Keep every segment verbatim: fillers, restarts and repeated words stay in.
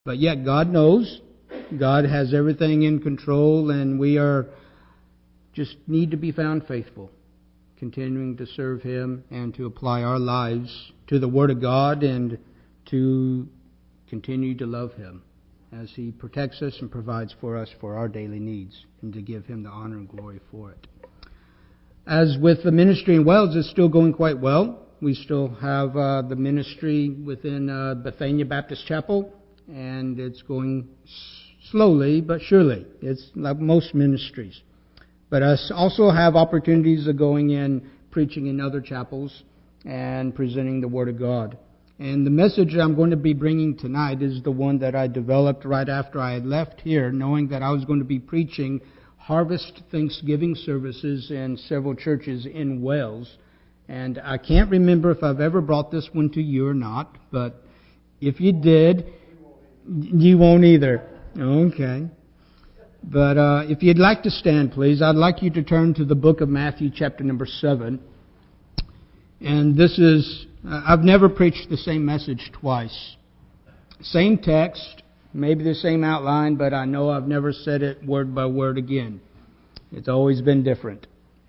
But yet God knows. God has everything in control, and we are just need to be found faithful, continuing to serve Him and to apply our lives to the Word of God and to continue to love Him as He protects us and provides for us for our daily needs, and to give Him the honor and glory for it. As with the ministry in Wales, it's still going quite well. We still have uh, the ministry within uh, Bethania Baptist Chapel, and it's going slowly but surely. It's like most ministries. But I also have opportunities of going in, preaching in other chapels, and presenting the Word of God. And the message I'm going to be bringing tonight is the one that I developed right after I had left here, knowing that I was going to be preaching Harvest Thanksgiving services in several churches in Wales. And I can't remember if I've ever brought this one to you or not, but if you did, you won't either. Okay. But uh, if you'd like to stand, please, I'd like you to turn to the book of Matthew, chapter number seven. And this is, uh, I've never preached the same message twice. Same text, maybe the same outline, but I know I've never said it word by word again. It's always been different.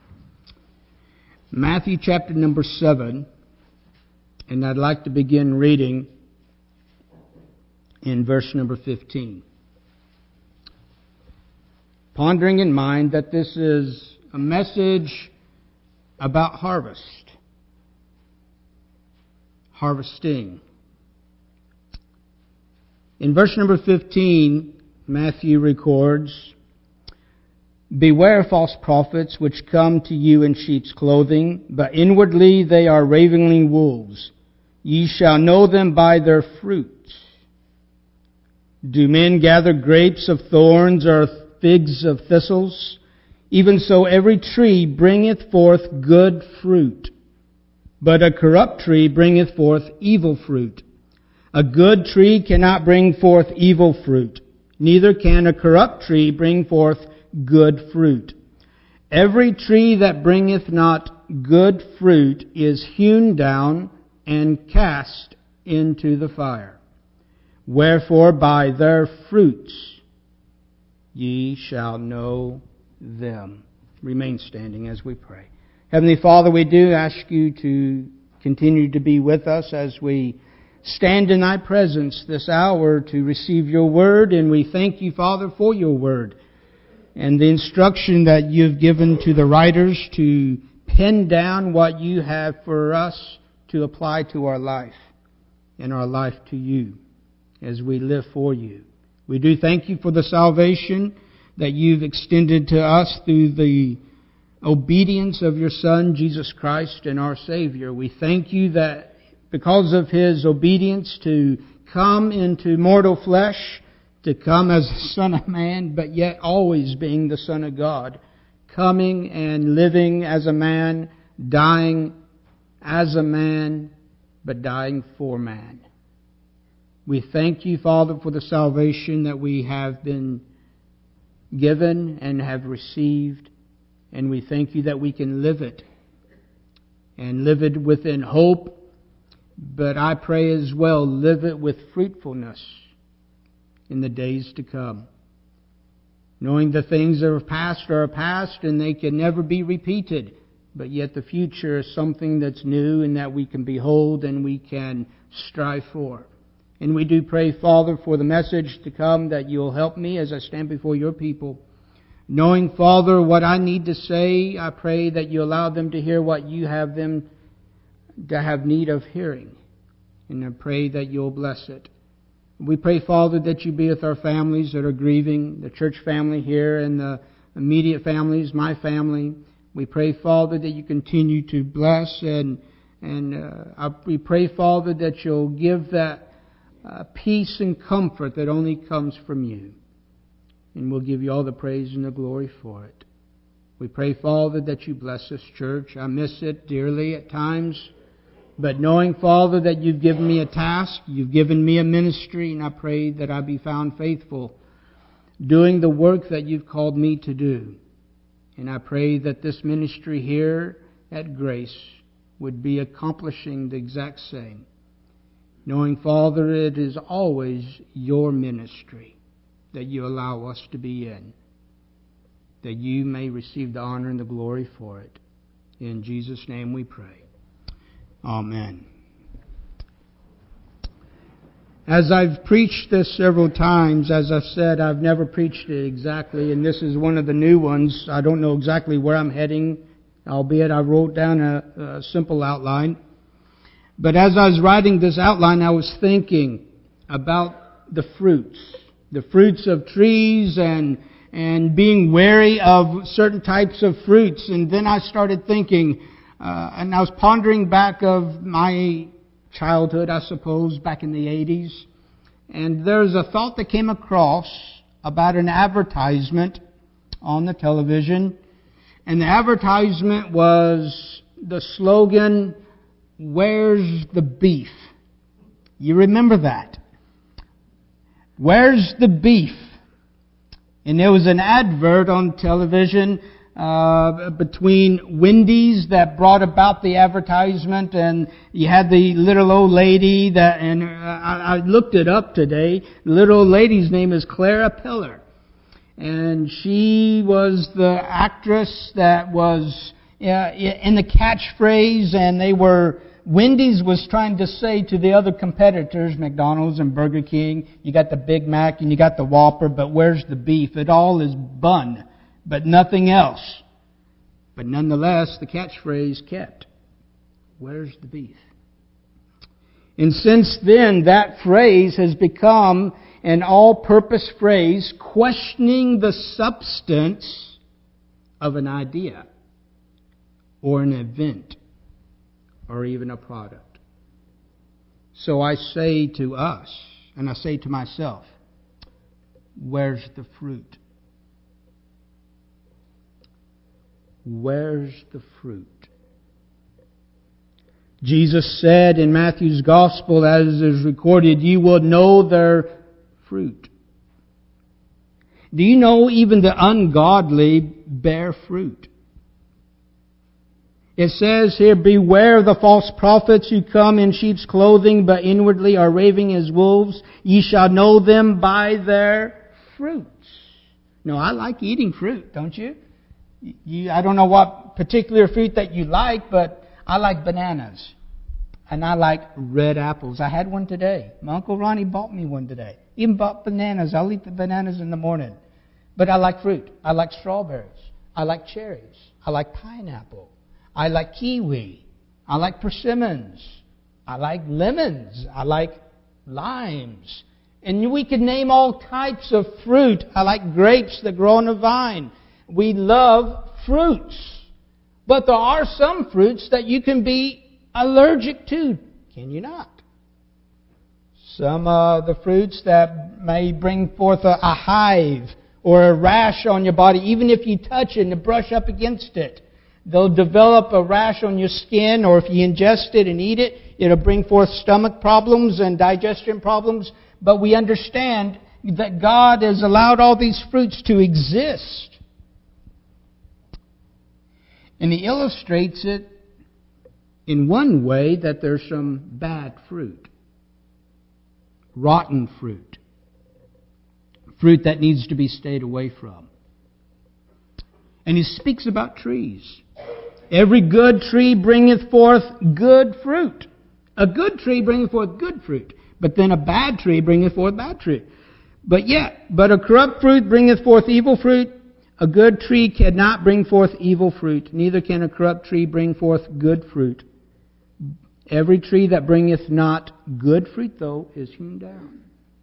Matthew chapter number seven, and I'd like to begin reading in verse number fifteen. Pondering in mind that this is a message about harvest. Harvesting. In verse number fifteen, Matthew records, "Beware false prophets which come to you in sheep's clothing, but inwardly they are ravening wolves. Ye shall know them by their fruit. Do men gather grapes of thorns or figs of thistles? Even so every tree bringeth forth good fruit, but a corrupt tree bringeth forth evil fruit. A good tree cannot bring forth evil fruit, neither can a corrupt tree bring forth good fruit. Every tree that bringeth not good fruit is hewn down and cast into the fire. Wherefore by their fruits ye shall know them." Remain standing as we pray. Heavenly Father, we do ask you to continue to be with us as we stand in Thy presence this hour to receive Your Word, and we thank you, Father, for Your Word and the instruction that You've given to the writers to pen down what You have for us to apply to our life and our life to You as we live for You. We do thank You for the salvation that You've extended to us through the obedience of Your Son, Jesus Christ, and our Savior. We thank You that because of His obedience to come into mortal flesh, to come as the Son of Man, but yet always being the Son of God, coming and living as a man, dying as a man, but dying for man. We thank You, Father, for the salvation that we have been given and have received, and we thank You that we can live it, and live it within hope, but I pray as well, live it with fruitfulness in the days to come. Knowing the things that are past are past and they can never be repeated, but yet the future is something that's new and that we can behold and we can strive for. And we do pray, Father, for the message to come, that You'll help me as I stand before Your people. Knowing, Father, what I need to say, I pray that You allow them to hear what You have them to have need of hearing. And I pray that You'll bless it. We pray, Father, that You be with our families that are grieving, the church family here and the immediate families, my family. We pray, Father, that You continue to bless, and and uh, I, we pray, Father, that You'll give that uh, peace and comfort that only comes from You. And we'll give You all the praise and the glory for it. We pray, Father, that You bless this church. I miss it dearly at times. But knowing, Father, that You've given me a task, You've given me a ministry, and I pray that I be found faithful doing the work that You've called me to do. And I pray that this ministry here at Grace would be accomplishing the exact same. knowing, Father, it is always your ministry that you allow us to be in, that you may receive the honor and the glory for it. In Jesus' name we pray. Amen. As I've preached this several times, as I've said, I've never preached it exactly, and this is one of the new ones. I don't know exactly where I'm heading, albeit I wrote down a, a simple outline. But as I was writing this outline, I was thinking about the fruits, the fruits of trees and and being wary of certain types of fruits. And then I started thinking, uh, and I was pondering back of my childhood, I suppose, back in the eighties. And there's a thought that came across about an advertisement on the television. And the advertisement was the slogan, "Where's the beef?" You remember that? Where's the beef? And there was an advert on television uh, between Wendy's that brought about the advertisement, and you had the little old lady that, and uh, I, I looked it up today. The little old lady's name is Clara Piller, and she was the actress that was uh, in the catchphrase, and they were. Wendy's was trying to say to the other competitors, McDonald's and Burger King, you got the Big Mac and you got the Whopper, but where's the beef? It all is bun, but nothing else. But nonetheless, the catchphrase kept. Where's the beef? And since then, that phrase has become an all-purpose phrase questioning the substance of an idea or an event, or even a product. So I say to us, and I say to myself, where's the fruit? Where's the fruit? Jesus said in Matthew's Gospel, as is recorded, you will know their fruit. Do you know even the ungodly bear fruit? It says here, beware of the false prophets who come in sheep's clothing, but inwardly are raving as wolves. Ye shall know them by their fruits. No, I like eating fruit, don't you? you? I don't know what particular fruit that you like, but I like bananas. And I like red apples. I had one today. My Uncle Ronnie bought me one today. He even bought bananas. I'll eat the bananas in the morning. But I like fruit. I like strawberries. I like cherries. I like pineapple. I like kiwi. I like persimmons. I like lemons. I like limes. And we could name all types of fruit. I like grapes that grow on a vine. We love fruits. But there are some fruits that you can be allergic to. Can you not? Some of the fruits that may bring forth a, a hive or a rash on your body, even if you touch it and brush up against it. They'll develop a rash on your skin, or if you ingest it and eat it, it'll bring forth stomach problems and digestion problems. But we understand that God has allowed all these fruits to exist. And He illustrates it in one way, that there's some bad fruit. Rotten fruit. Fruit that needs to be stayed away from. And He speaks about trees. Every good tree bringeth forth good fruit. A good tree bringeth forth good fruit. But then a bad tree bringeth forth bad fruit. But yet, but a corrupt fruit bringeth forth evil fruit. A good tree cannot bring forth evil fruit. Neither can a corrupt tree bring forth good fruit. Every tree that bringeth not good fruit, though, is hewn down.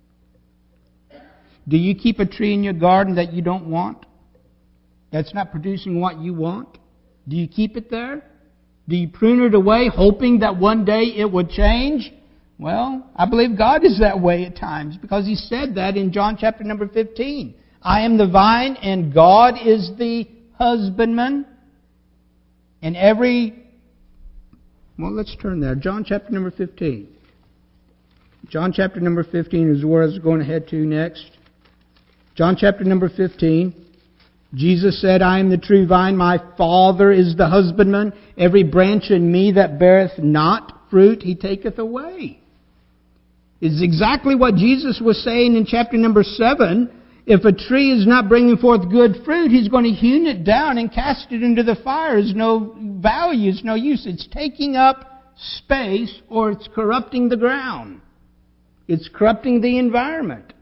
Do you keep a tree in your garden that you don't want? That's not producing what you want? Do you keep it there? Do you prune it away, hoping that one day it would change? Well, I believe God is that way at times, because He said that in John chapter number fifteen. I am the vine, and God is the husbandman. And every... Well, let's turn there. John chapter number fifteen. John chapter number fifteen is where I was going to head to next. John chapter number fifteen. Jesus said, I am the true vine, my Father is the husbandman. Every branch in me that beareth not fruit, He taketh away. It's exactly what Jesus was saying in chapter number seven. If a tree is not bringing forth good fruit, He's going to hewn it down and cast it into the fire. It's no value, it's no use. It's taking up space, or it's corrupting the ground. It's corrupting the environment.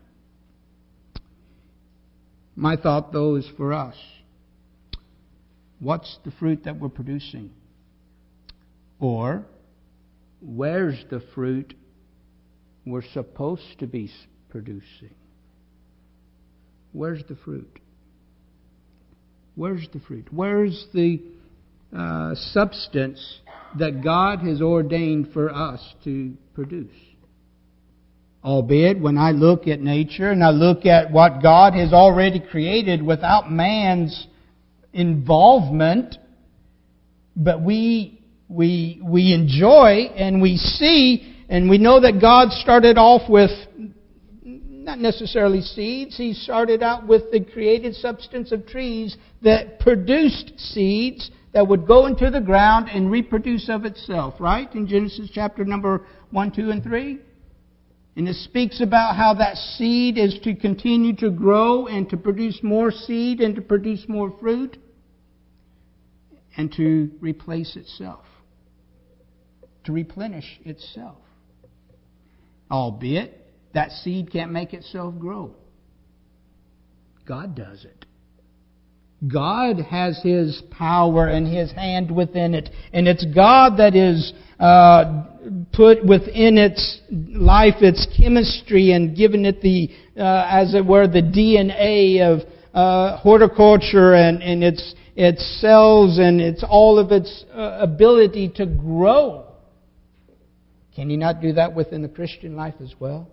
My thought, though, is for us. What's the fruit that we're producing? Or, where's the fruit we're supposed to be producing? Where's the fruit? Where's the fruit? Where's the uh, substance that God has ordained for us to produce? Albeit, when I look at nature and I look at what God has already created without man's involvement, but we we we enjoy and we see and we know that God started off with not necessarily seeds. He started out with the created substance of trees that produced seeds that would go into the ground and reproduce of itself, right? In Genesis chapter number one, two, and three. And it speaks about how that seed is to continue to grow and to produce more seed and to produce more fruit and to replace itself, to replenish itself. Albeit, that seed can't make itself grow. God does it. God has His power and His hand within it. And it's God that is uh, put within its life, its chemistry, and given it the, uh, as it were, the D N A of uh, horticulture and, and its, its cells and its all of its uh, ability to grow. Can He not do that within the Christian life as well?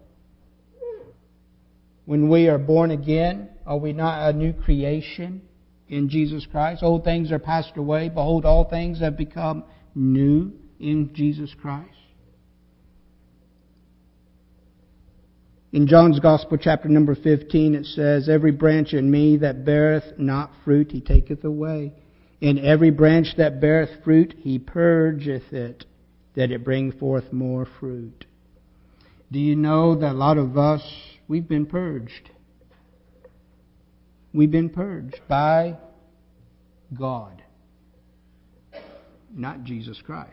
When we are born again, are we not a new creation in Jesus Christ? Old things are passed away. Behold, all things have become new in Jesus Christ. In John's Gospel, chapter number fifteen, it says, "Every branch in me that beareth not fruit, He taketh away. And every branch that beareth fruit, He purgeth it, that it bring forth more fruit." Do you know that a lot of us, we've been purged? We've been purged by God, not Jesus Christ.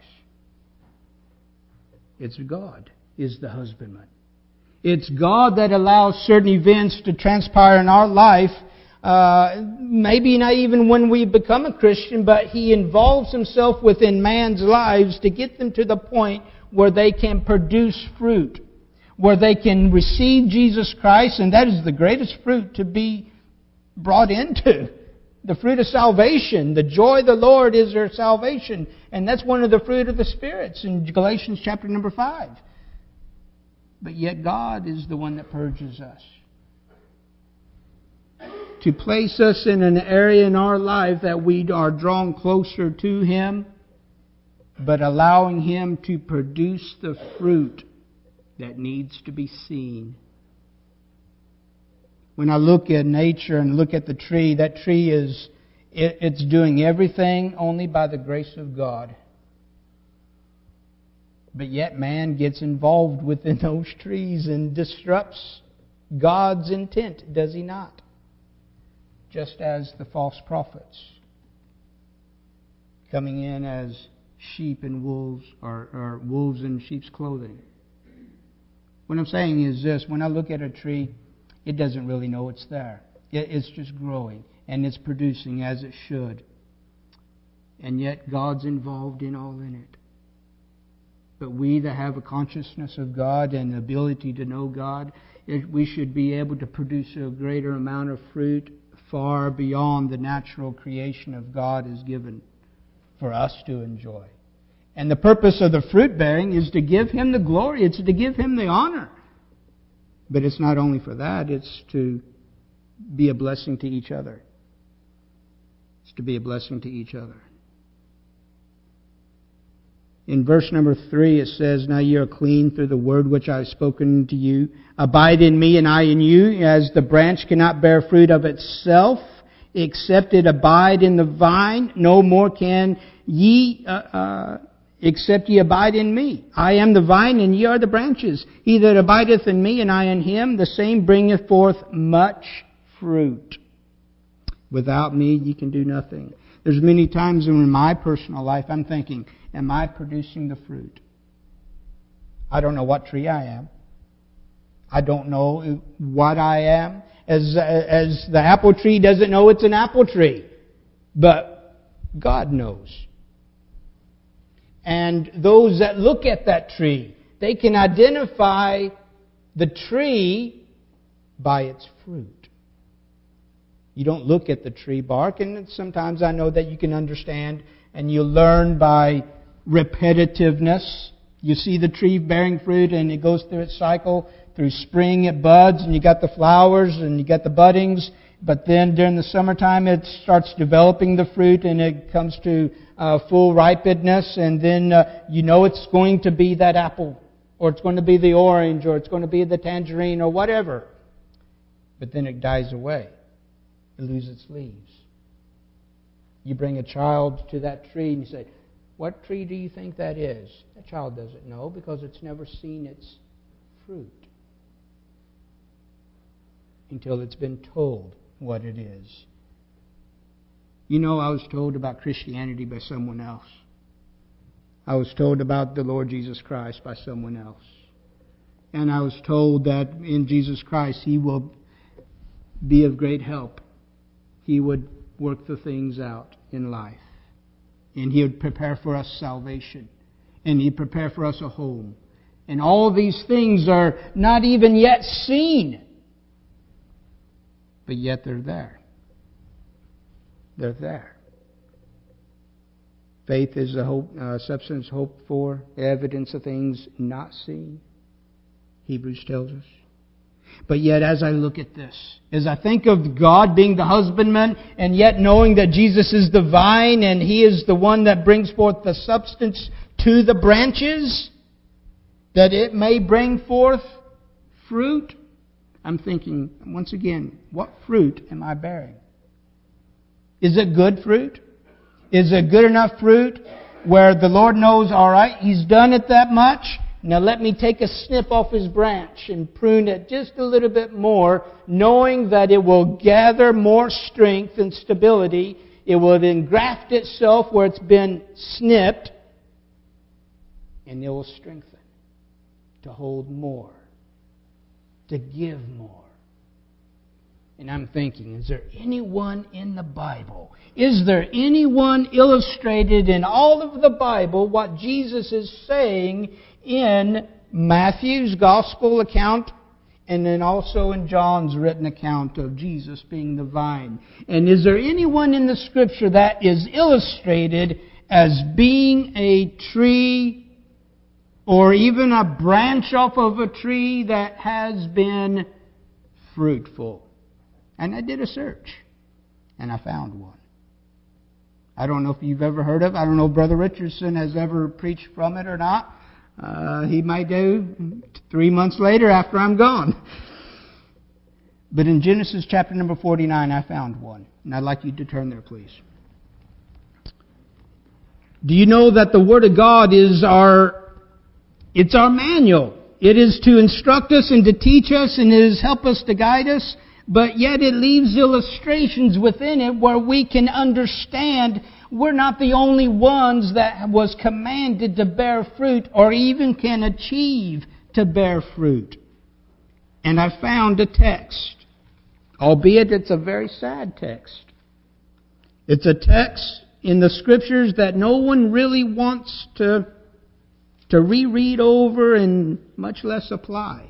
It's God is the husbandman. It's God that allows certain events to transpire in our life, uh, maybe not even when we become a Christian, but He involves Himself within man's lives to get them to the point where they can produce fruit, where they can receive Jesus Christ, and that is the greatest fruit to be brought into. The fruit of salvation. The joy of the Lord is their salvation. And that's one of the fruit of the spirits in Galatians chapter number five. But yet God is the one that purges us. To place us in an area in our life that we are drawn closer to Him, but allowing Him to produce the fruit that needs to be seen. When I look at nature and look at the tree, that tree is, it, it's doing everything only by the grace of God. But yet man gets involved within those trees and disrupts God's intent, does he not? Just as the false prophets coming in as sheep and wolves, or, or wolves in sheep's clothing. What I'm saying is this: when I look at a tree, it doesn't really know it's there. It's just growing and it's producing as it should. And yet God's involved in all in it. But we that have a consciousness of God and the ability to know God, it, we should be able to produce a greater amount of fruit far beyond the natural creation of God is given for us to enjoy. And the purpose of the fruit bearing is to give Him the glory. It's to give Him the honor. But it's not only for that, it's to be a blessing to each other. It's to be a blessing to each other. In verse number three it says, "Now ye are clean through the word which I have spoken to you. Abide in me and I in you, as the branch cannot bear fruit of itself, except it abide in the vine. No more can ye, uh, uh, except ye abide in me. I am the vine, and ye are the branches. He that abideth in me, and I in him, the same bringeth forth much fruit. Without me, ye can do nothing. There's many times in my personal life I'm thinking, am I producing the fruit? I don't know what tree I am. I don't know what I am. As, as the apple tree doesn't know it's an apple tree. But God knows. And those that look at that tree, they can identify the tree by its fruit. You don't look at the tree bark, and sometimes I know that you can understand and you learn by repetitiveness. You see the tree bearing fruit and it goes through its cycle. Through spring it buds and you got the flowers and you got the buddings. But then during the summertime it starts developing the fruit and it comes to uh, full ripeness. And then uh, you know it's going to be that apple, or it's going to be the orange, or it's going to be the tangerine, or whatever. But then it dies away. It loses its leaves. You bring a child to that tree and you say, what tree do you think that is? That child doesn't know because it's never seen its fruit until it's been told what it is. You know, I was told about Christianity by someone else. I was told about the Lord Jesus Christ by someone else. And I was told that in Jesus Christ He will be of great help. He would work the things out in life. And He would prepare for us salvation. And He'd prepare for us a home. And all these things are not even yet seen. But yet they're there. They're there. Faith is the hope, uh, substance hoped for, evidence of things not seen. Hebrews tells us. But yet as I look at this, as I think of God being the husbandman, and yet knowing that Jesus is the vine and He is the one that brings forth the substance to the branches, that it may bring forth fruit, I'm thinking, once again, what fruit am I bearing? Is it good fruit? Is it good enough fruit where the Lord knows, all right, He's done it that much, now let me take a snip off His branch and prune it just a little bit more, knowing that it will gather more strength and stability. It will then graft itself where it's been snipped, and it will strengthen to hold more, to give more. And I'm thinking, is there anyone in the Bible? Is there anyone illustrated in all of the Bible what Jesus is saying in Matthew's Gospel account and then also in John's written account of Jesus being the vine? And is there anyone in the Scripture that is illustrated as being a tree or even a branch off of a tree that has been fruitful? And I did a search, and I found one. I don't know if you've ever heard of it. I don't know if Brother Richardson has ever preached from it or not. Uh, he might do three months later after I'm gone. But in Genesis chapter number forty-nine, I found one. And I'd like you to turn there, please. Do you know that the Word of God is our, it's our manual. It is to instruct us and to teach us, and it is help us to guide us. But yet it leaves illustrations within it where we can understand we're not the only ones that was commanded to bear fruit or even can achieve to bear fruit. And I found a text, albeit it's a very sad text. It's a text in the Scriptures that no one really wants to, to reread over and much less apply.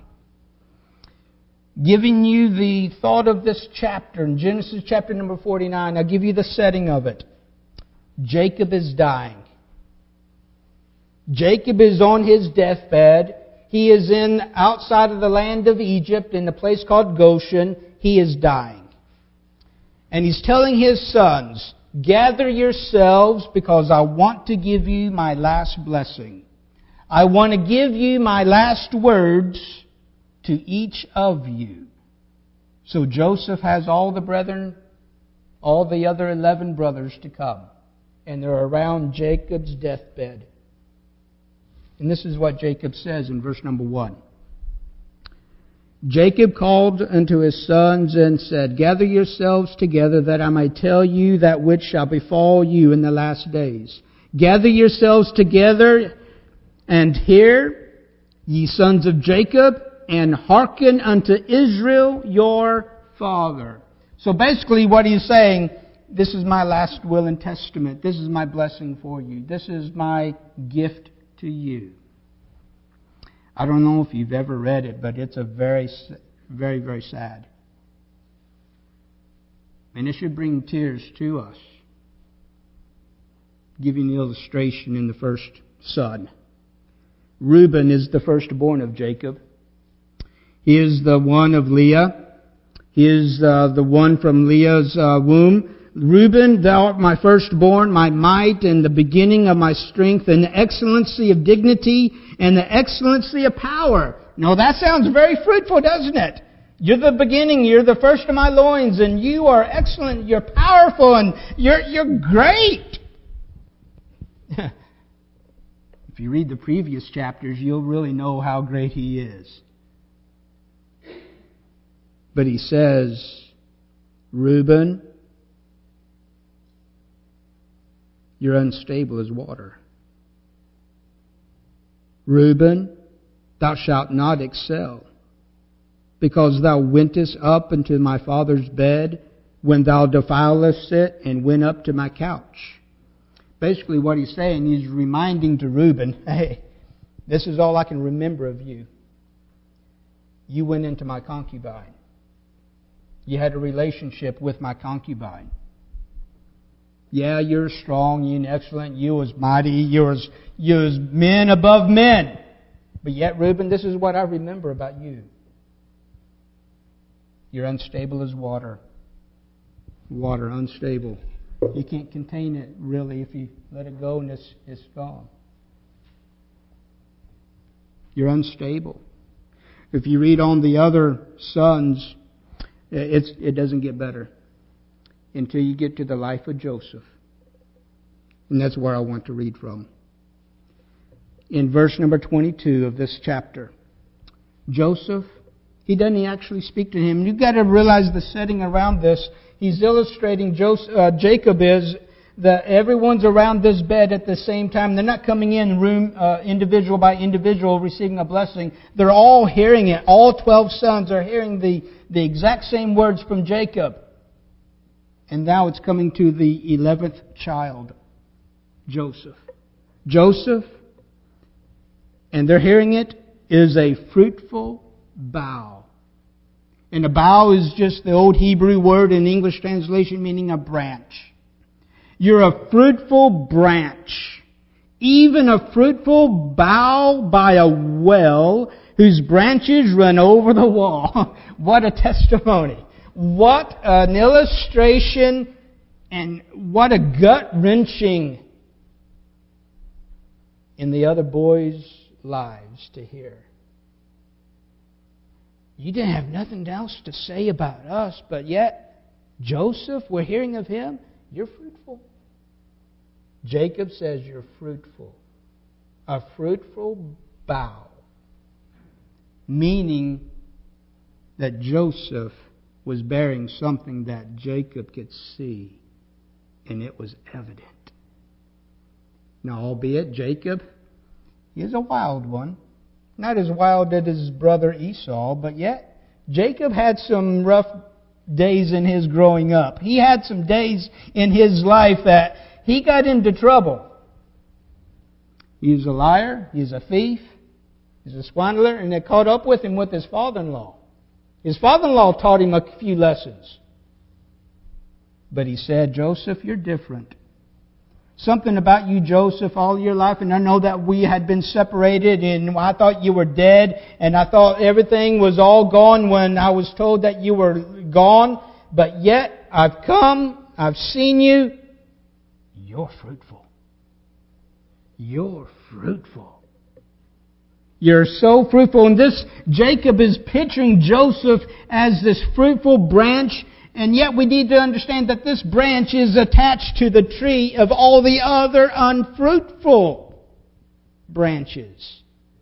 Giving you the thought of this chapter in Genesis chapter number forty-nine, I'll give you the setting of it. Jacob is dying. Jacob is on his deathbed. He is in outside of the land of Egypt in a place called Goshen. He is dying. And he's telling his sons, gather yourselves because I want to give you my last blessing. I want to give you my last words to each of you. So Joseph has all the brethren, all the other eleven brothers to come. And they're around Jacob's deathbed. And this is what Jacob says in verse number one. Jacob called unto his sons and said, Gather yourselves together, that I may tell you that which shall befall you in the last days. Gather yourselves together, and hear, ye sons of Jacob, and hearken unto Israel your father. So basically what he's saying, this is my last will and testament. This is my blessing for you. This is my gift to you. I don't know if you've ever read it, but it's a very, very, very sad. And it should bring tears to us. Giving the illustration in the first son. Reuben is the firstborn of Jacob. He is the one of Leah. He is uh, the one from Leah's uh, womb. Reuben, thou art my firstborn, my might, and the beginning of my strength, and the excellency of dignity, and the excellency of power. Now that sounds very fruitful, doesn't it? You're the beginning, you're the first of my loins, and you are excellent, you're powerful, and you're, you're great. If you read the previous chapters, you'll really know how great he is. But he says, Reuben, you're unstable as water. Reuben, thou shalt not excel, because thou wentest up into my father's bed when thou defilest it, and went up to my couch. Basically what he's saying, he's reminding to Reuben, hey, this is all I can remember of you. You went into my concubine. You had a relationship with my concubine. Yeah, you're strong, you're excellent, you was mighty, you was, you was men above men. But yet, Reuben, this is what I remember about you. You're unstable as water. Water, unstable. You can't contain it, really, if you let it go and it's, it's gone. You're unstable. If you read on the other sons, it's, it doesn't get better until you get to the life of Joseph. And that's where I want to read from. In verse number twenty-two of this chapter, Joseph, he doesn't actually speak to him. You've got to realize the setting around this. He's illustrating Joseph, uh, Jacob is that everyone's around this bed at the same time. They're not coming in room uh, individual by individual receiving a blessing. They're all hearing it. All twelve sons are hearing the, the exact same words from Jacob. And now it's coming to the eleventh child, Joseph. Joseph, and they're hearing it, is a fruitful bough. And a bough is just the old Hebrew word in English translation meaning a branch. You're a fruitful branch. Even a fruitful bough by a well whose branches run over the wall. What a testimony. What an illustration and what a gut-wrenching in the other boys' lives to hear. You didn't have nothing else to say about us, but yet Joseph, we're hearing of him, you're fruitful. Jacob says you're fruitful. A fruitful bough. Meaning that Joseph was bearing something that Jacob could see, and it was evident. Now, albeit Jacob is a wild one, not as wild as his brother Esau, but yet Jacob had some rough days in his growing up. He had some days in his life that he got into trouble. He was a liar, he was a thief, he was a swindler, and they caught up with him with his father-in-law. His father-in-law taught him a few lessons. But he said, Joseph, you're different. Something about you, Joseph, all your life, and I know that we had been separated, and I thought you were dead, and I thought everything was all gone when I was told that you were gone, but yet I've come, I've seen you, you're fruitful. You're fruitful. You're so fruitful. And this, Jacob is picturing Joseph as this fruitful branch. And yet we need to understand that this branch is attached to the tree of all the other unfruitful. branches.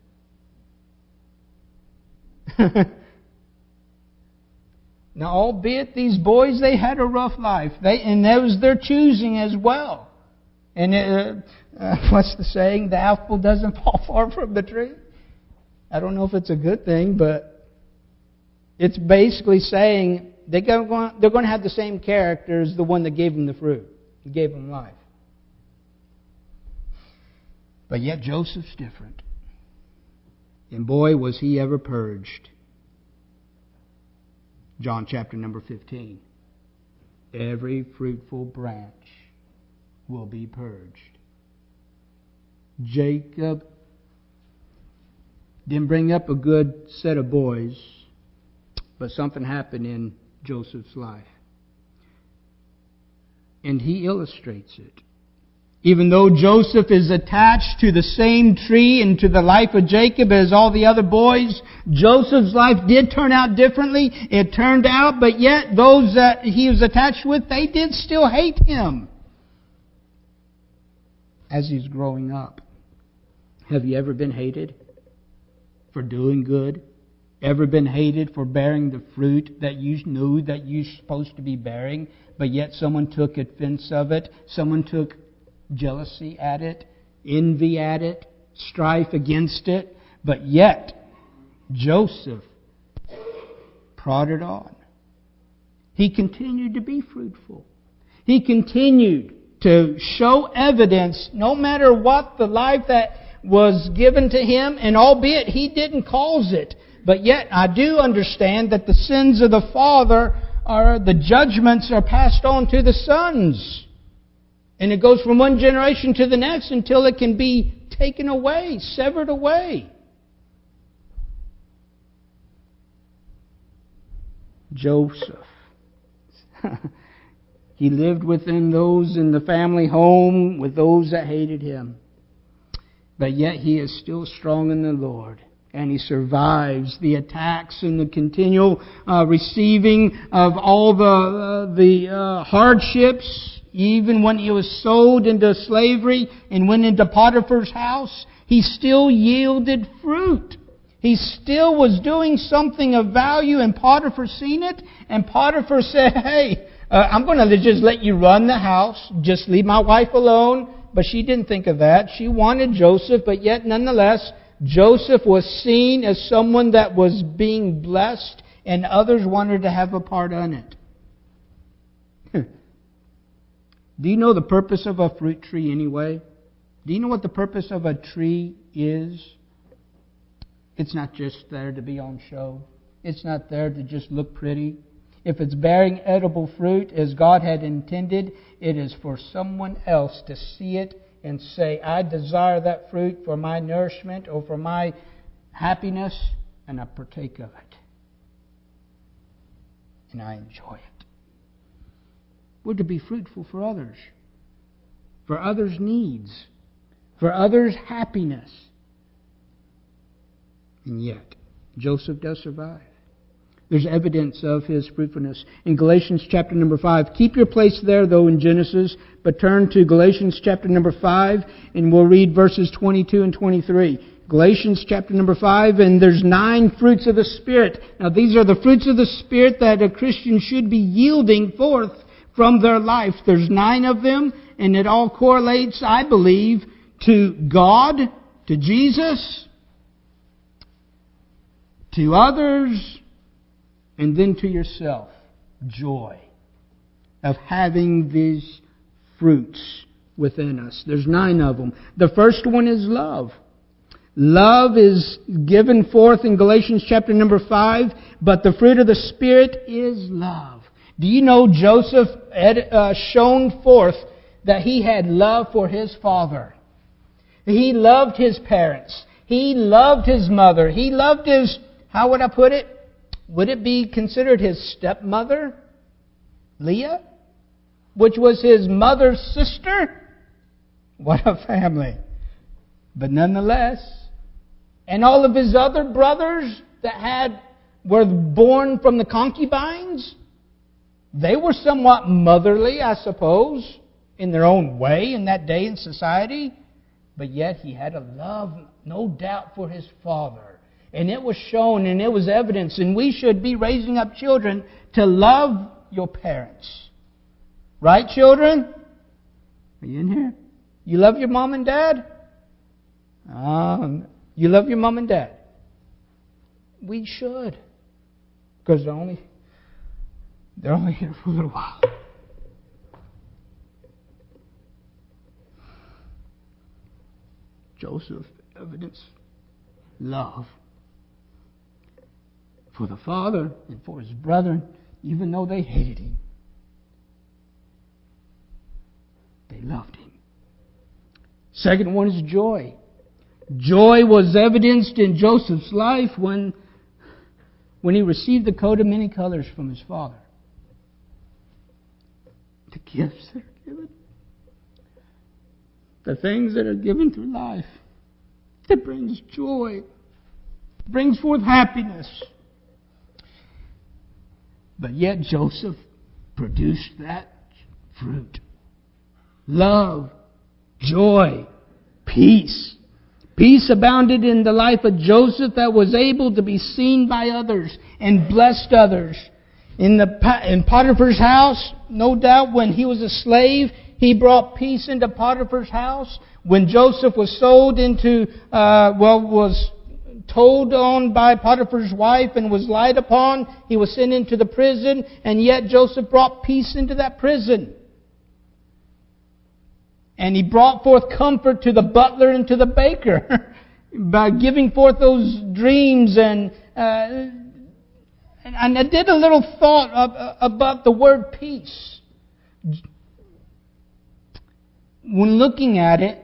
Now, albeit these boys, they had a rough life. They, and that was their choosing as well. And it, uh, uh, what's the saying? The apple doesn't fall far from the tree. I don't know if it's a good thing, but it's basically saying they're going, they're going to have the same character as the one that gave them the fruit, gave them life. But yet Joseph's different. And boy, was he ever purged. John chapter number fifteen. Every fruitful branch will be purged. Jacob didn't bring up a good set of boys, but something happened in Joseph's life. And he illustrates it. Even though Joseph is attached to the same tree and to the life of Jacob as all the other boys, Joseph's life did turn out differently. It turned out, but yet those that he was attached with, they did still hate him as he's growing up. Have you ever been hated for doing good? Ever been hated for bearing the fruit that you knew that you're supposed to be bearing, but yet someone took offense of it, someone took jealousy at it, envy at it, strife against it, but yet Joseph prodded on. He continued to be fruitful. He continued to show evidence no matter what the life that was given to him, and albeit he didn't cause it, but yet I do understand that the sins of the father are, the judgments are passed on to the sons. And it goes from one generation to the next until it can be taken away, severed away. Joseph. He lived within those in the family home with those that hated him. But yet he is still strong in the Lord. And he survives the attacks and the continual uh, receiving of all the, uh, the uh, hardships. Even when he was sold into slavery and went into Potiphar's house, he still yielded fruit. He still was doing something of value, and Potiphar seen it. And Potiphar said, hey, uh, I'm going to just let you run the house. Just leave my wife alone. But she didn't think of that. She wanted Joseph, but yet nonetheless, Joseph was seen as someone that was being blessed, and others wanted to have a part in it. Do you know the purpose of a fruit tree anyway? Do you know what the purpose of a tree is? It's not just there to be on show. It's not there to just look pretty. If it's bearing edible fruit as God had intended, it is for someone else to see it and say, I desire that fruit for my nourishment or for my happiness, and I partake of it. And I enjoy it. We're to be fruitful for others, for others' needs, for others' happiness. And yet, Joseph does survive. There's evidence of his fruitfulness. In Galatians chapter number five, keep your place there though in Genesis, but turn to Galatians chapter number five, and we'll read verses twenty-two and twenty-three. Galatians chapter number five, and there's nine fruits of the Spirit. Now these are the fruits of the Spirit that a Christian should be yielding forth from their life. There's nine of them, and it all correlates, I believe, to God, to Jesus, to others, and then to yourself. Joy of having these fruits within us. There's nine of them. The first one is love. Love is given forth in Galatians chapter number five, but the fruit of the Spirit is love. Do you know Joseph had uh, shown forth that he had love for his father? He loved his parents. He loved his mother. He loved his, how would I put it? Would it be considered his stepmother, Leah, which was his mother's sister? What a family. But nonetheless, and all of his other brothers that had were born from the concubines, they were somewhat motherly, I suppose, in their own way in that day in society. But yet he had a love, no doubt, for his father. And it was shown and it was evidence. And we should be raising up children to love your parents. Right, children? Are you in here? You love your mom and dad? Um, you love your mom and dad? We should. Because they're only, they're only here for a little while. Joseph evidenced love for the father and for his brethren, even though they hated him. They loved him. Second one is joy. Joy was evidenced in Joseph's life when, when he received the coat of many colors from his father. The gifts that are given. The things that are given through life. That brings joy. Brings forth happiness. But yet Joseph produced that fruit. Love, joy, peace. Peace abounded in the life of Joseph that was able to be seen by others and blessed others. In the in Potiphar's house, no doubt when he was a slave, he brought peace into Potiphar's house. When Joseph was sold into, uh, well, was told on by Potiphar's wife and was lied upon, he was sent into the prison, and yet Joseph brought peace into that prison. And he brought forth comfort to the butler and to the baker by giving forth those dreams. And, uh, and I did a little thought of, about the word peace. When looking at it,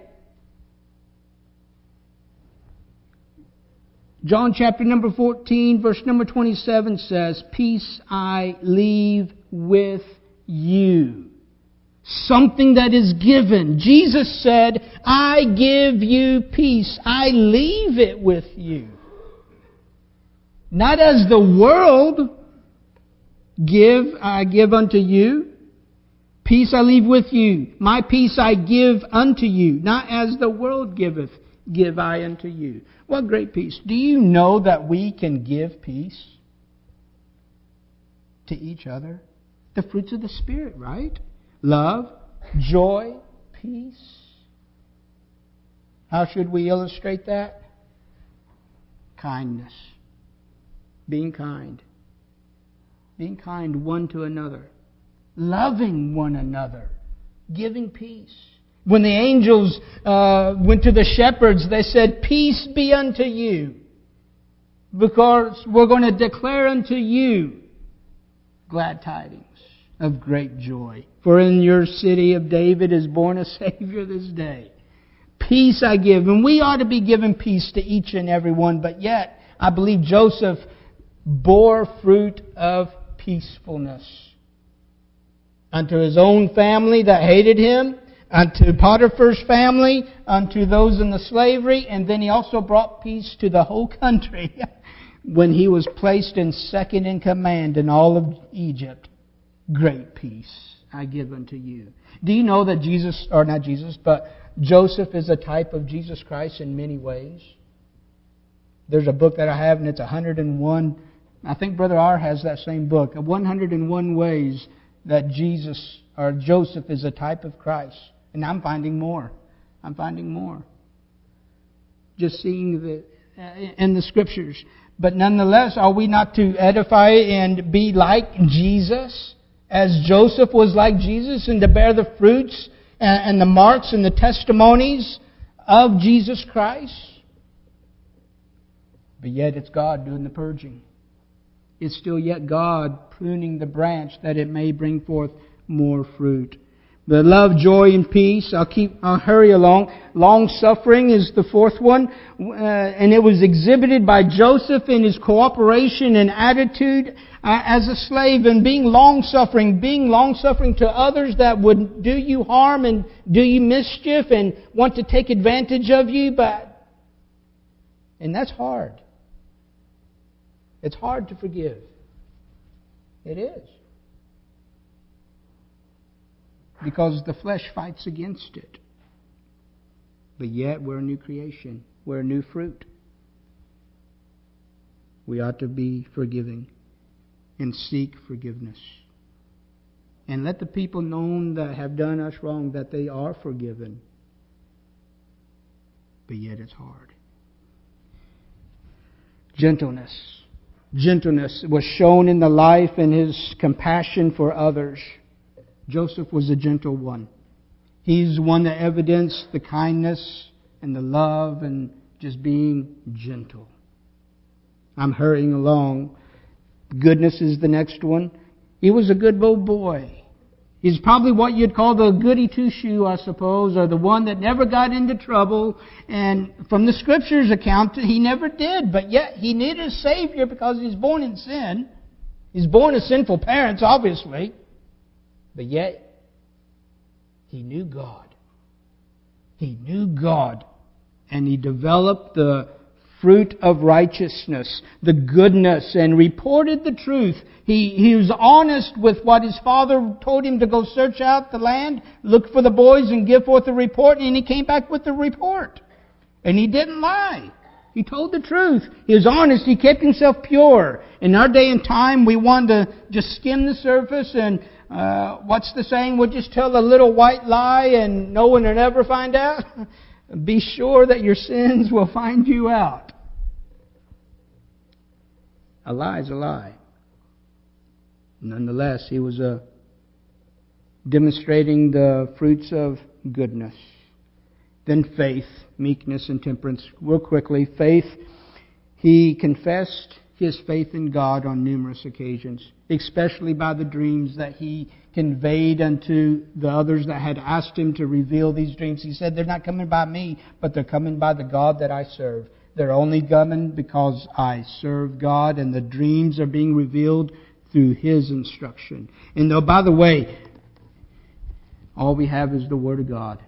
John chapter number fourteen, verse number twenty-seven says, "Peace I leave with you." Something that is given. Jesus said, "I give you peace. I leave it with you." Not as the world give, I give unto you. Peace I leave with you. My peace I give unto you. Not as the world giveth, give I unto you. What great peace. Do you know that we can give peace to each other? The fruits of the Spirit, right? Love, joy, peace. How should we illustrate that? Kindness. Being kind. Being kind one to another. Loving one another. Giving peace. When the angels uh, went to the shepherds, they said, "Peace be unto you, because we're going to declare unto you glad tidings of great joy. For in your city of David is born a Savior this day. Peace I give." And we ought to be giving peace to each and every one. But yet, I believe Joseph bore fruit of peacefulness. Unto his own family that hated him, unto Potiphar's family, unto those in the slavery, and then he also brought peace to the whole country when he was placed in second in command in all of Egypt. Great peace I give unto you. Do you know that Jesus, or not Jesus, but Joseph is a type of Jesus Christ in many ways? There's a book that I have, and it's one hundred and one. I think Brother R has that same book. one hundred and one ways that Jesus or Joseph is a type of Christ. And I'm finding more. I'm finding more. Just seeing the in the Scriptures. But nonetheless, are we not to edify and be like Jesus? As Joseph was like Jesus, and to bear the fruits and the marks and the testimonies of Jesus Christ? But yet it's God doing the purging. It's still yet God pruning the branch that it may bring forth more fruit. The love, joy, and peace. I'll keep. I'll hurry along. Long suffering is the fourth one, uh, and it was exhibited by Joseph in his cooperation and attitude uh, as a slave, and being long suffering, being long suffering to others that would do you harm and do you mischief and want to take advantage of you. But and that's hard. It's hard to forgive. It is. Because the flesh fights against it. But yet we're a new creation. We're a new fruit. We ought to be forgiving and seek forgiveness. And let the people known that have done us wrong that they are forgiven. But yet it's hard. Gentleness. Gentleness was shown in the life and his compassion for others. Joseph was a gentle one. He's one that evidenced the kindness and the love and just being gentle. I'm hurrying along. Goodness is the next one. He was a good old boy. He's probably what you'd call the goody two-shoe, I suppose, or the one that never got into trouble. And from the Scriptures account, he never did. But yet he needed a Savior because he's born in sin. He's born of sinful parents, obviously. But yet he knew God. He knew God. And he developed the fruit of righteousness, the goodness, and reported the truth. He, he was honest with what his father told him to go search out the land, look for the boys and give forth a report, and he came back with the report. And he didn't lie. He told the truth. He was honest. He kept himself pure. In our day and time, we want to just skim the surface and uh, what's the saying? We'll just tell a little white lie and no one will ever find out. Be sure that your sins will find you out. A lie is a lie. Nonetheless, he was uh, demonstrating the fruits of goodness. Then faith, meekness, and temperance. Real quickly, faith. He confessed his faith in God on numerous occasions, especially by the dreams that he conveyed unto the others that had asked him to reveal these dreams. He said, they're not coming by me, but they're coming by the God that I serve. They're only coming because I serve God, and the dreams are being revealed through His instruction. And though, by the way, all we have is the Word of God.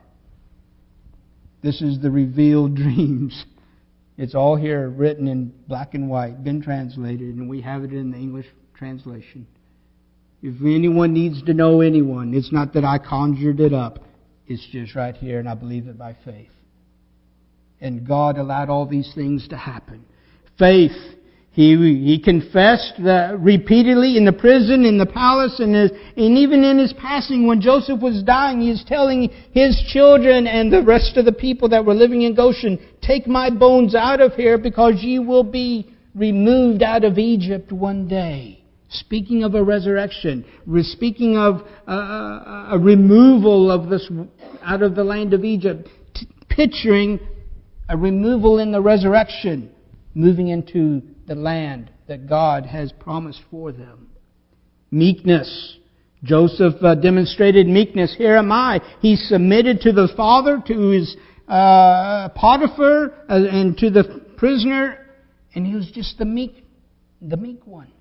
This is the revealed dreams. It's all here written in black and white, been translated, and we have it in the English translation. If anyone needs to know anyone, it's not that I conjured it up. It's just right here, and I believe it by faith. And God allowed all these things to happen. Faith. He he confessed that repeatedly in the prison, in the palace, and, his, and even in his passing when Joseph was dying, he was telling his children and the rest of the people that were living in Goshen, take my bones out of here because ye will be removed out of Egypt one day. Speaking of a resurrection, speaking of a, a, a removal of this out of the land of Egypt, t- picturing a removal in the resurrection, moving into the land that God has promised for them. Meekness. Joseph uh, demonstrated meekness. Here am I. He submitted to the father, to his uh, Potiphar, uh, and to the prisoner, and he was just the meek, the meek one.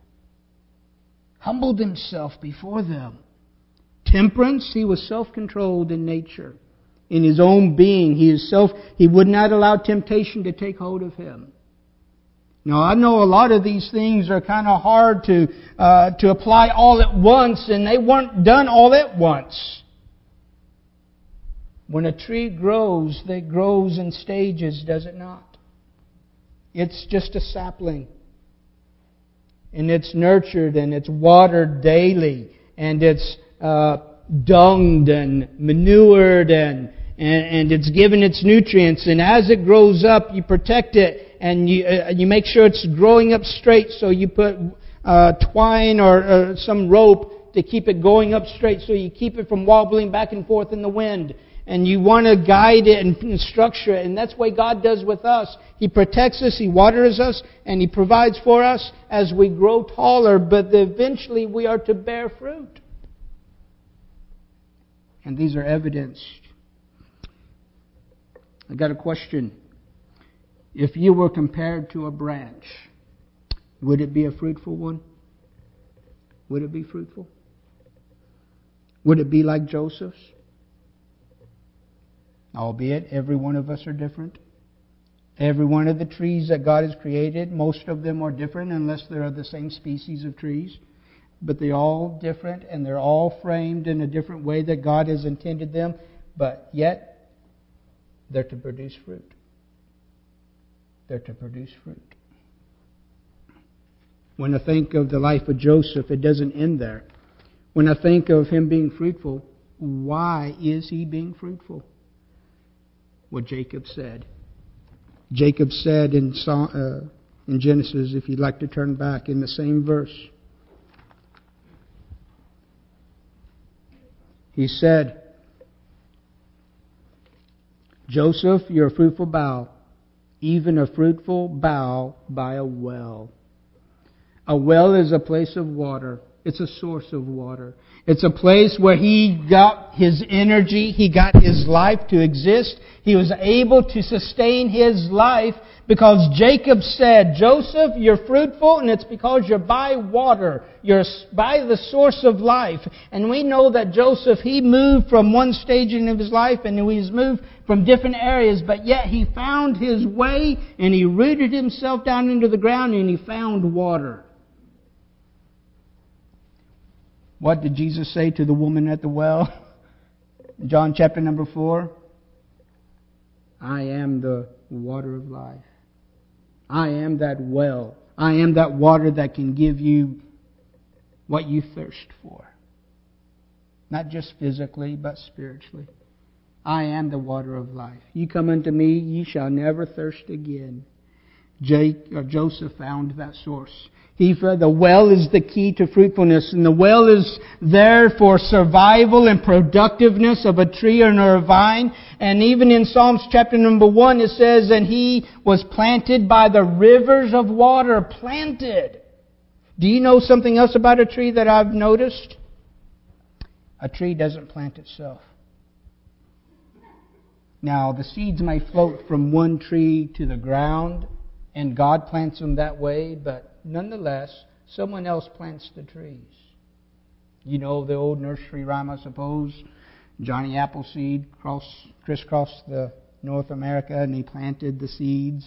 Humbled himself before them. Temperance. He was self-controlled in nature. In his own being, he is self. He would not allow temptation to take hold of him. Now, I know a lot of these things are kind of hard to uh, to apply all at once, and they weren't done all at once. When a tree grows, it grows in stages, does it not? It's just a sapling. And it's nurtured and it's watered daily, and it's uh, dunged and manured and, and and it's given its nutrients. And as it grows up, you protect it and you uh, you make sure it's growing up straight. So you put uh, twine or uh, some rope to keep it going up straight, so you keep it from wobbling back and forth in the wind. And you want to guide it and structure it. And that's what God does with us. He protects us, He waters us, and He provides for us as we grow taller. But eventually we are to bear fruit. And these are evidenced. I got a question. If you were compared to a branch, would it be a fruitful one? Would it be fruitful? Would it be like Joseph's? Albeit every one of us are different. Every one of the trees that God has created, most of them are different unless they are the same species of trees. But they're all different, and they're all framed in a different way that God has intended them. But yet, They're to produce fruit. They're to produce fruit. When I think of the life of Joseph, it doesn't end there. When I think of him being fruitful, why is he being fruitful? What Jacob said. Jacob said in, uh, in Genesis, if you'd like to turn back in the same verse, he said, Joseph, you're a fruitful bough, even a fruitful bough by a well. A well is a place of water. It's a source of water. It's a place where he got his energy, he got his life to exist. He was able to sustain his life because Jacob said, Joseph, you're fruitful, and it's because you're by water. You're by the source of life. And we know that Joseph, he moved from one stage in his life and he's moved from different areas, but yet he found his way and he rooted himself down into the ground and he found water. What did Jesus say to the woman at the well? John chapter number four. I am the water of life. I am that well. I am that water that can give you what you thirst for. Not just physically, but spiritually. I am the water of life. You come unto me, ye shall never thirst again. Jake, or Joseph found that source. He, the well is the key to fruitfulness, and the well is there for survival and productiveness of a tree or a vine. And even in Psalms chapter number one, it says, and he was planted by the rivers of water. Planted. Do you know something else about a tree that I've noticed? A tree doesn't plant itself. Now, the seeds may float from one tree to the ground, and God plants them that way, but nonetheless, someone else plants the trees. You know the old nursery rhyme, I suppose. Johnny Appleseed cross, crisscrossed the North America and he planted the seeds.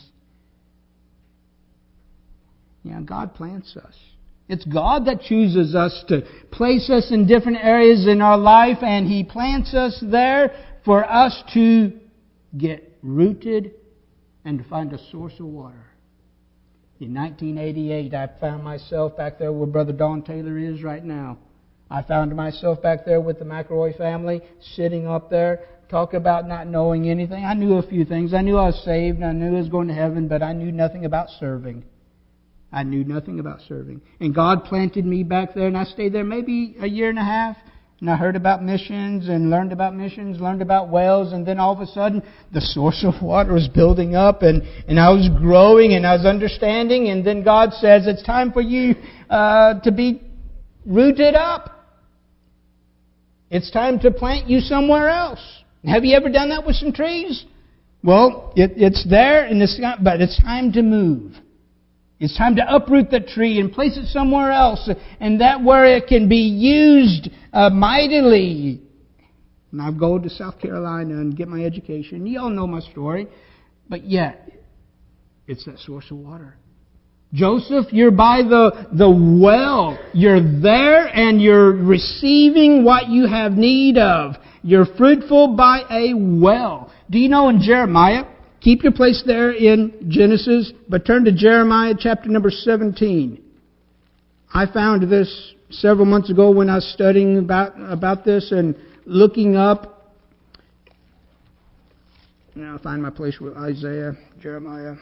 Yeah, God plants us. It's God that chooses us to place us in different areas in our life, and He plants us there for us to get rooted and to find a source of water. In nineteen eighty-eight, I found myself back there where Brother Don Taylor is right now. I found myself back there with the McElroy family, sitting up there, talk about not knowing anything. I knew a few things. I knew I was saved, and I knew I was going to heaven, but I knew nothing about serving. I knew nothing about serving. And God planted me back there, and I stayed there maybe a year and a half. And I heard about missions and learned about missions, learned about wells, and then all of a sudden the source of water was building up, and, and I was growing and I was understanding, and then God says, it's time for you uh, to be rooted up. It's time to plant you somewhere else. Have you ever done that with some trees? Well, it, it's there, and it's not, but it's time to move. It's time to uproot that tree and place it somewhere else, and that where it can be used uh, mightily. And I'll go to South Carolina and get my education. You all know my story. But yet, it's that source of water. Joseph, you're by the, the well. You're there and you're receiving what you have need of. You're fruitful by a well. Do you know in Jeremiah? Keep your place there in Genesis, but turn to Jeremiah chapter number seventeen. I found this several months ago when I was studying about, about this and looking up. Now I'll find my place with Isaiah, Jeremiah.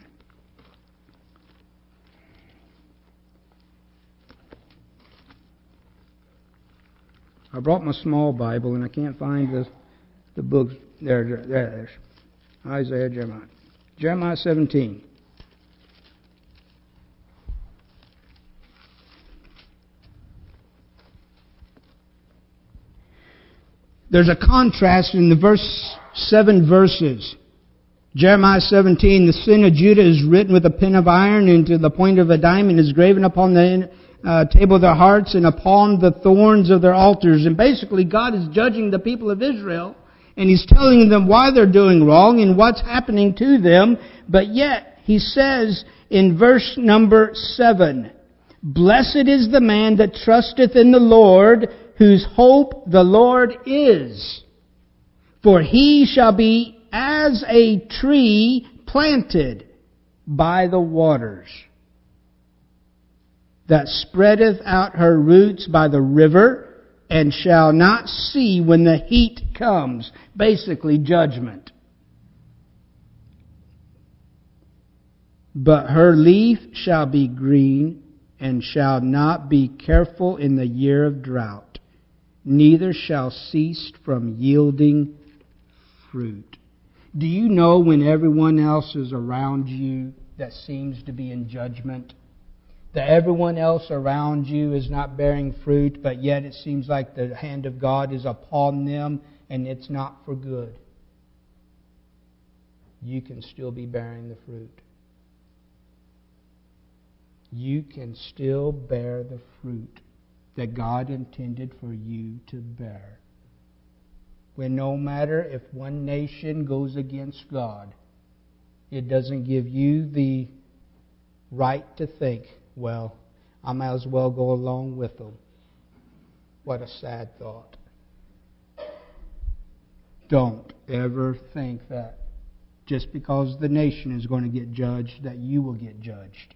I brought my small Bible and I can't find the, the books. There, there, there's Isaiah, Jeremiah. Jeremiah seventeen. There's a contrast in the verse seven verses. Jeremiah seventeen, the sin of Judah is written with a pen of iron, and to the point of a diamond is graven upon the uh, table of their hearts and upon the thorns of their altars. And basically God is judging the people of Israel, and He's telling them why they're doing wrong and what's happening to them. But yet, He says in verse number seven, blessed is the man that trusteth in the Lord, whose hope the Lord is. For he shall be as a tree planted by the waters, that spreadeth out her roots by the river, and shall not see when the heat comes. Basically, judgment. But her leaf shall be green, and shall not be careful in the year of drought, neither shall cease from yielding fruit. Do you know when everyone else is around you that seems to be in judgment? That everyone else around you is not bearing fruit, but yet it seems like the hand of God is upon them and it's not for good. You can still be bearing the fruit. You can still bear the fruit that God intended for you to bear. When no matter if one nation goes against God, it doesn't give you the right to think, well, I might as well go along with them. What a sad thought. Don't ever think that just because the nation is going to get judged, that you will get judged.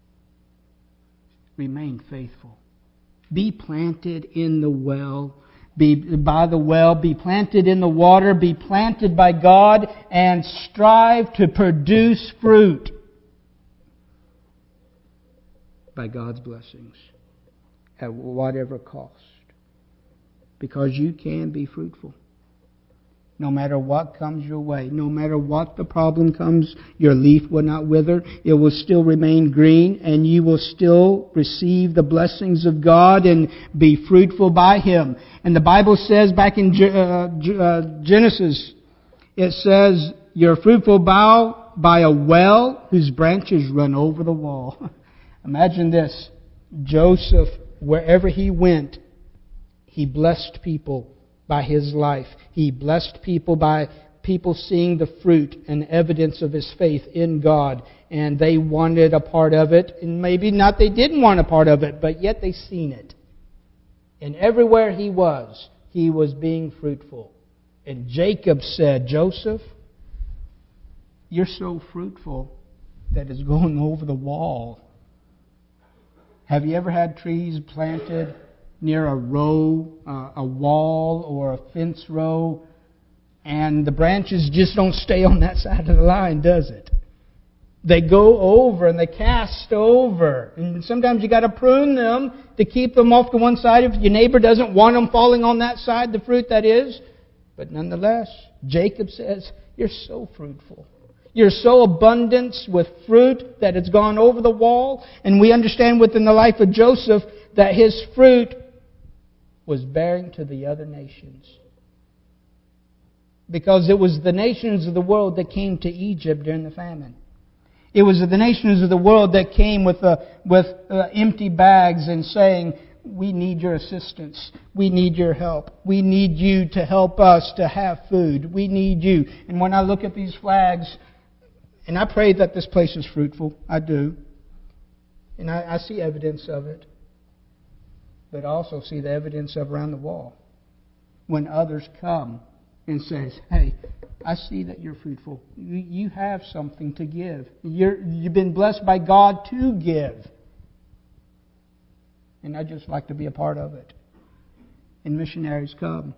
Remain faithful. Be planted in the well. Be by the well. Be planted in the water. Be planted by God and strive to produce fruit by God's blessings at whatever cost. Because you can be fruitful. No matter what comes your way, no matter what the problem comes, your leaf will not wither. It will still remain green, and you will still receive the blessings of God and be fruitful by Him. And the Bible says back in Genesis, it says, "You're fruitful bough by a well whose branches run over the wall." Imagine this. Joseph, wherever he went, he blessed people by his life. He blessed people by people seeing the fruit and evidence of his faith in God. And they wanted a part of it. And maybe not they didn't want a part of it, but yet they seen it. And everywhere he was, he was being fruitful. And Jacob said, "Joseph, you're so fruitful that it's going over the wall." Have you ever had trees planted near a row, uh, a wall or a fence row, and the branches just don't stay on that side of the line, does it? They go over and they cast over. And sometimes you got to prune them to keep them off to one side if your neighbor doesn't want them falling on that side, the fruit that is. But nonetheless, Jacob says, "You're so fruitful. You're so abundant with fruit that it's gone over the wall." And we understand within the life of Joseph that his fruit was bearing to the other nations. Because it was the nations of the world that came to Egypt during the famine. It was the nations of the world that came with uh, with uh, empty bags and saying, "We need your assistance. We need your help. We need you to help us to have food. We need you." And when I look at these flags, and I pray that this place is fruitful, I do. And I, I see evidence of it. But I also see the evidence of around the wall. When others come and says, "Hey, I see that you're fruitful. You, you have something to give. You're, you've been blessed by God to give. And I'd just like to be a part of it." And missionaries come.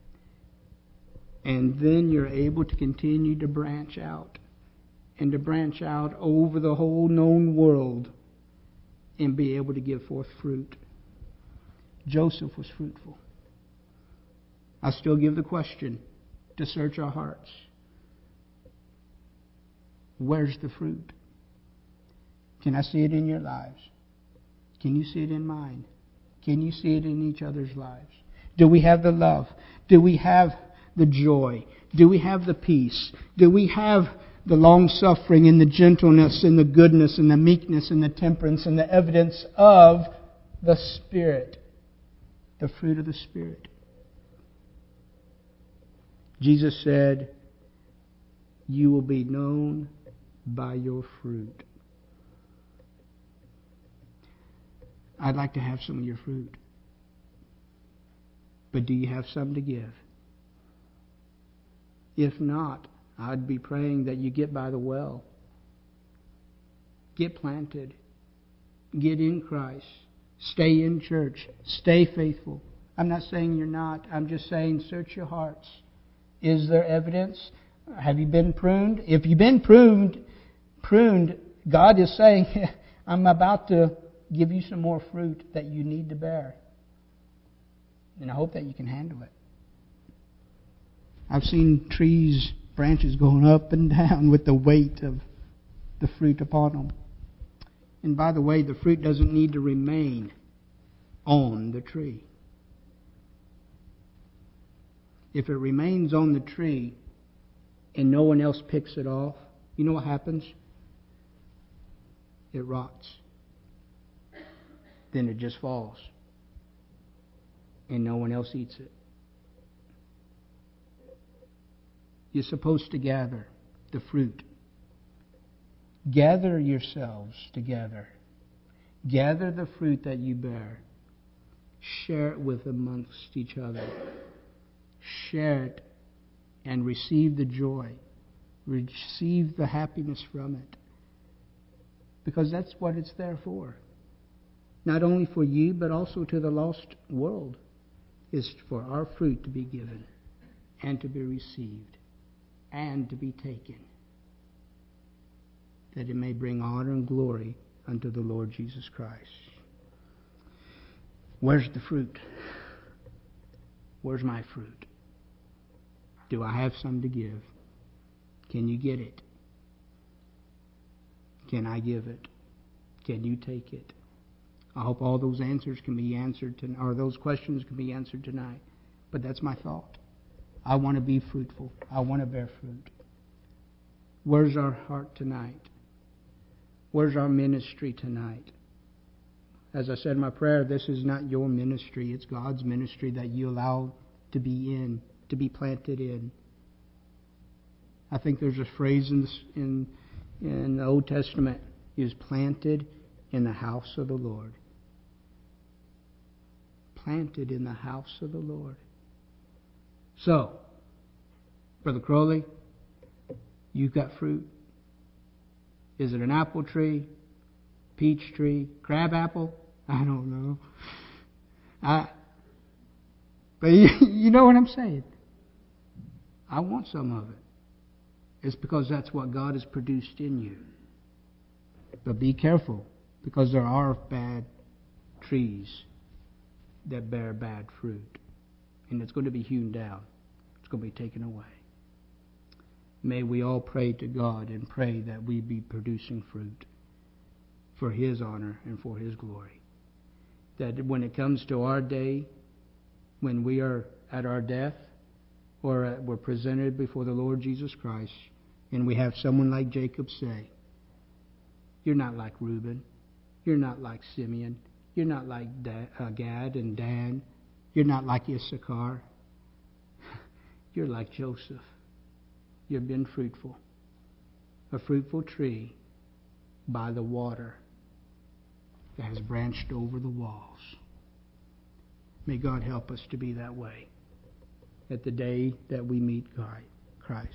And then you're able to continue to branch out. And to branch out over the whole known world. And be able to give forth fruit. Joseph was fruitful. I still give the question to search our hearts. Where's the fruit? Can I see it in your lives? Can you see it in mine? Can you see it in each other's lives? Do we have the love? Do we have the joy? Do we have the peace? Do we have the long-suffering and the gentleness and the goodness and the meekness and the temperance and the evidence of the Spirit? The fruit of the Spirit. Jesus said, "You will be known by your fruit." I'd like to have some of your fruit. But do you have some to give? If not, I'd be praying that you get by the well. Get planted. Get in Christ. Stay in church. Stay faithful. I'm not saying you're not. I'm just saying search your hearts. Is there evidence? Have you been pruned? If you've been pruned, pruned, God is saying, I'm about to give you some more fruit that you need to bear. And I hope that you can handle it. I've seen trees, branches going up and down with the weight of the fruit upon them. And by the way, the fruit doesn't need to remain on the tree. If it remains on the tree and no one else picks it off, you know what happens? It rots. Then it just falls. And no one else eats it. You're supposed to gather the fruit. Gather yourselves together. Gather the fruit that you bear. Share it with amongst each other. Share it and receive the joy. Receive the happiness from it. Because that's what it's there for. Not only for you, but also to the lost world. Is for our fruit to be given and to be received and to be taken, that it may bring honor and glory unto the Lord Jesus Christ. Where's the fruit? Where's my fruit? Do I have some to give? Can you get it? Can I give it? Can you take it? I hope all those answers can be answered, to, or those questions can be answered tonight. But that's my thought. I want to be fruitful. I want to bear fruit. Where's our heart tonight? Where's our ministry tonight? As I said in my prayer, this is not your ministry. It's God's ministry that you allow to be in, to be planted in. I think there's a phrase in the, in, in the Old Testament, he was planted in the house of the Lord. Planted in the house of the Lord. So, Brother Crowley, you've got fruit. Is it an apple tree, peach tree, crab apple? I don't know. I, but you, you know what I'm saying. I want some of it. It's because that's what God has produced in you. But be careful, because there are bad trees that bear bad fruit. And it's going to be hewn down. It's going to be taken away. May we all pray to God and pray that we be producing fruit for His honor and for His glory. That when it comes to our day, when we are at our death, or we're presented before the Lord Jesus Christ, and we have someone like Jacob say, you're not like Reuben. You're not like Simeon. You're not like Gad and Dan. You're not like Issachar. You're like Joseph. You've been fruitful. A fruitful tree by the water that has branched over the walls. May God help us to be that way at the day that we meet God, Christ.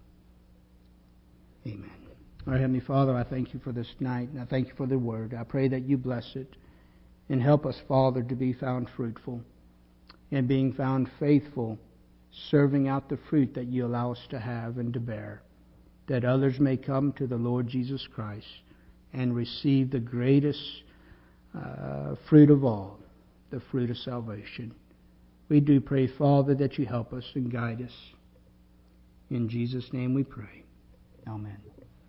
Amen. Our Heavenly Father, I thank you for this night, and I thank you for the word. I pray that you bless it and help us, Father, to be found fruitful and being found faithful, serving out the fruit that you allow us to have and to bear, that others may come to the Lord Jesus Christ and receive the greatest uh, fruit of all, the fruit of salvation. We do pray, Father, that you help us and guide us. In Jesus' name we pray. Amen.